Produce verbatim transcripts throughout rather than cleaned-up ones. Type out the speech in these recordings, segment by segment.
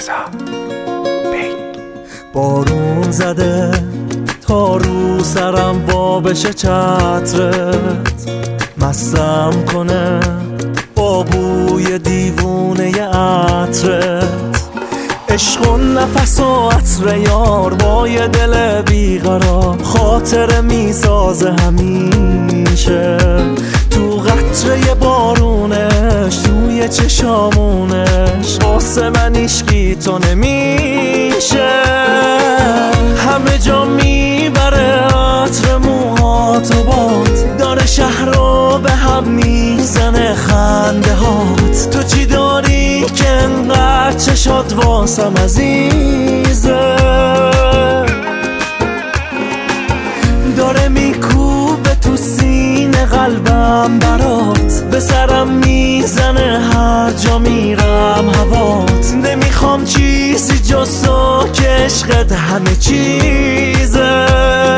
بارون زده تا رو سرم بابش چترت، مستم کنه با بوی دیوونه عطرت. عشق و نفس و عطر یار با یه دل بیقرار، خاطره میسازه همیشه تو قطره بارونش، توی چشامونش. واسه من عشقی تو نمیشه، همه جا میبره عطر موهات و باد، داره شهر رو به هم میزنه خنده هات. تو چی داری که انقدر چشات واسم عزیزه، داره میکوبه تو سینه قلبم برات، به سرم میزنه هر جا میرم هوات. نمیخوام چیزی جز تو که عشقت همه چیزه.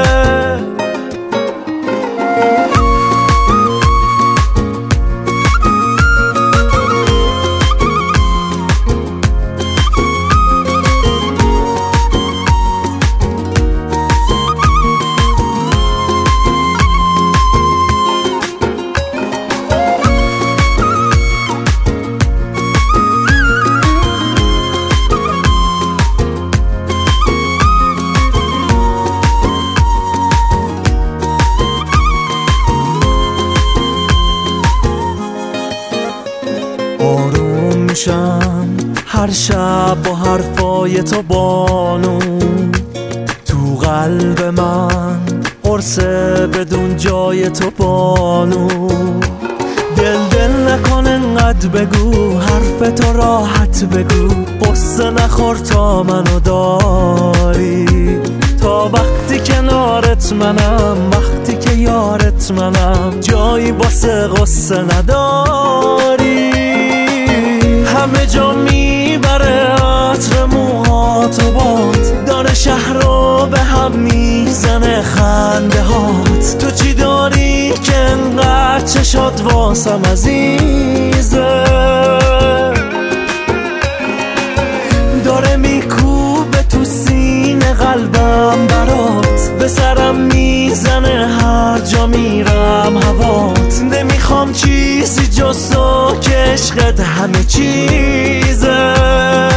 آروم میشم هر شب با حرفای تو بانو، تو قلب من قرصه بدون جای تو بانو. دل دل نکن انقدر بگو، حرف تو راحت بگو، قصه نخور تا منو داری. تا وقتی کنارت منم، وقتی که یارت منم، جایی واسه قصه نداری. همه جا میبره عطر موهات و باد، داره شهر رو به هم میزنه خنده هات. تو چی داری که انقدر چشات واسم عزیزه، داره میکوبه تو سینه قلبم برات، به سرم میزنه هر جا میرم هوات. نمیخوام چیزی جز تو که عشقت همه چیزه.